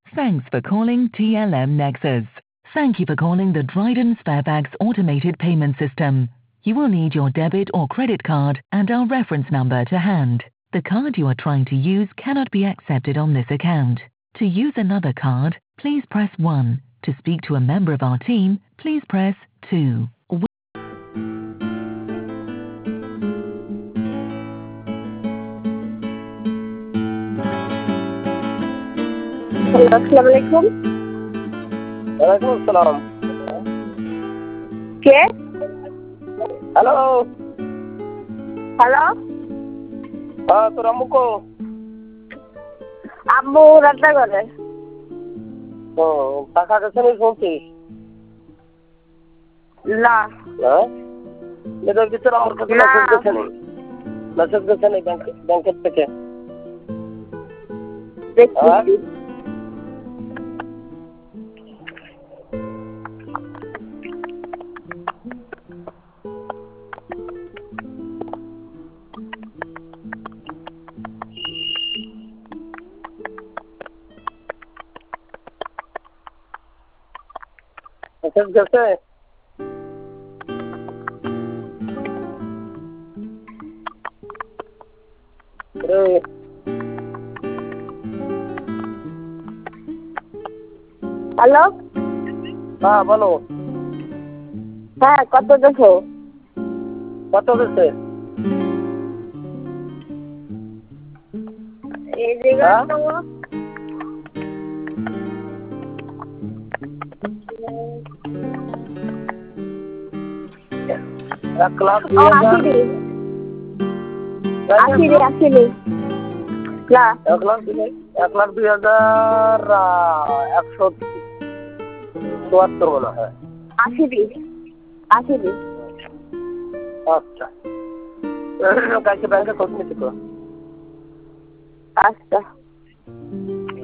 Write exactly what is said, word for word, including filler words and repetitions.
Thanks for calling T L M Nexus. Thank you for calling the Dryden Sparebags automated payment system. You will need your debit or credit card and our reference number to hand. The card you are trying to use cannot be accepted on this account. To use another card, please press one. To speak to a member of our team, please press two. আসসালামু আলাইকুম। ওয়ালাইকুম আসসালাম। কে? Hello. Hello. হ্যাঁ, তোর আম্মু কো? আম্মু রান্না করে। ও, টাকা গেছে নি শুনছিস? না। হ্যাঁ? এদের ভিতরে আমার কাছে না। মেসেজ গেছে নি। মেসেজ গেছে নি ব্যাংক ব্যাংকের থেকে। হ্যাঁ? দেখছি। মেসেজ গেছে? রে, হ্যালো। হ্যাঁ বলো। হ্যাঁ, কত দেখো? কত গেছে? এই জায়গা হ্যাঁ? তো এক লাখ ও দুই হাজার। আসেনি। আসেনি আসেনি। না। এক লাখ দুই এক লাখ দুই হাজার একশো চুয়াত্তর মনে হয়। আসেনি। আসেনি। আচ্ছা। কালকে ব্যাংকে খোঁজ নিতে তো। আচ্ছা।